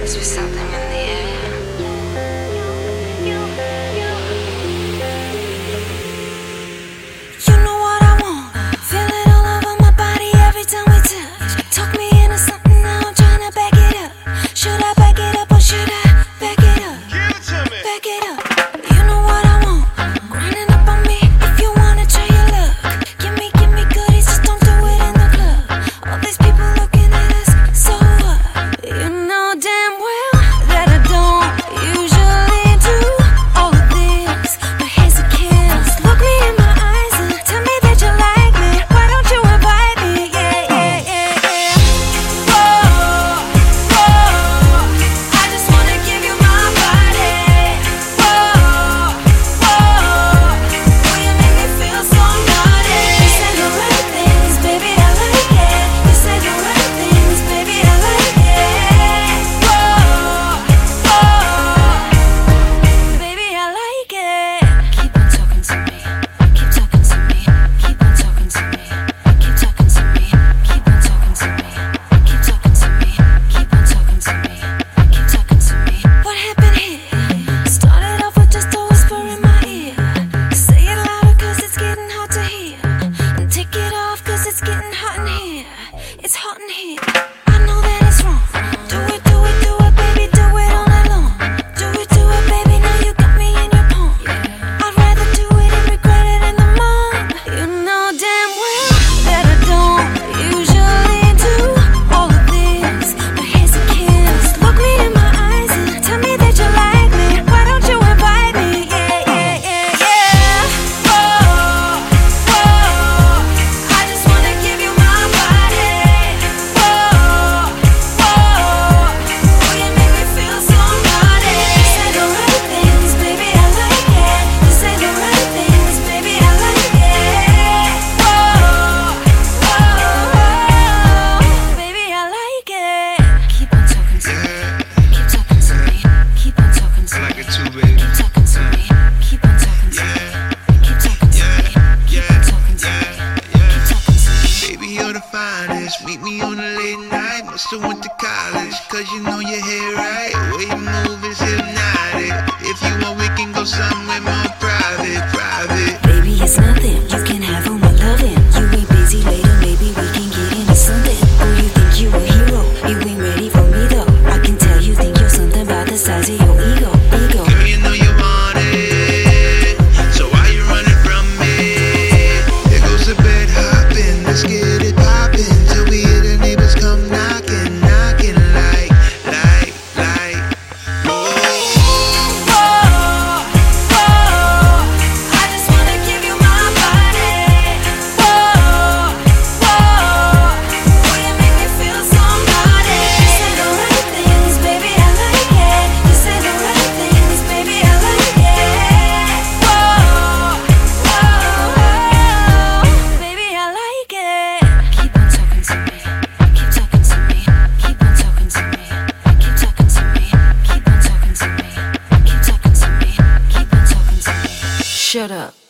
Must be something in the air. You know what I want. Feel it all over my body every time we touch. Talk me into something now, I'm trying to back it up. Should I back it up or should I back it up? Give it to me. Back it up. You know what I want. Grinding up on me if you wanna try your luck. Give me goodies, just don't do it in the club. All these people looking at us, so what? You know damn well that I don't usually do all of this, but here's a kiss. Look me in my eyes and tell me that you like me. Why don't you invite me? Yeah. Whoa, I just wanna give you my body. Whoa, you make me feel so naughty. You say the right things, baby, I like it. You say the right things, baby, I like it. Whoa, baby, I like it. Keep on talking to me, keep talking to me, keep on talking to me, keep talking to me, keep on talking to me, keep talking to me, keep on talking to me, keep talking to me. What happened here? Started off with just a whisper in my ear. Say it louder 'cause it's getting hard to hear. And take it off 'cause it's getting hot in here. It's hot in here. I know that it's wrong. Do it, baby, do it all night long. Do it, baby, now you got me in your palm. I'd rather do it and regret it in the morning. You know damn well that I don't usually do all of this, but here's a kiss. Look me in my eyes and tell me that you like me. Why don't you invite me? Yeah. Whoa, I just wanna give you my body. Whoa, you make me feel so naughty. You say the right things, baby, I like it. You say the right things, baby, I like it. Whoa, baby, I like it. Keep on talking to me, keep talking to me, keep on talking to I me. like it too, baby. Keep talking to me, keep on talking to me, keep talking to me, keep on talking to me, keep talking to me. Baby, you're the finest. Meet me on a late night. Must've went to college, 'cause you know your hair right. The way you move is hypnotic. If you want, we can go somewhere more private. Baby, it's nothing. You can have all my loving. You ain't busy later, maybe we can get into something. Oh, you think you a hero? You ain't ready for me though. I can tell you think you're something about the size of your ego. Girl, you know you want it, so why you running from me? There goes the bed hopping. Let's get it poppin' till we hear the neighbors come knocking like. Whoa. I just wanna give you my body. Whoa, you make me feel so naughty. You say the right things, baby, I like it. You say the right things, baby, I like it. Whoa, baby, I like it. Keep on talking to me, keep talking to me, keep on talking to me, keep talking to me, keep on talking to me, keep talking to me, keep on talking to me. Shut up.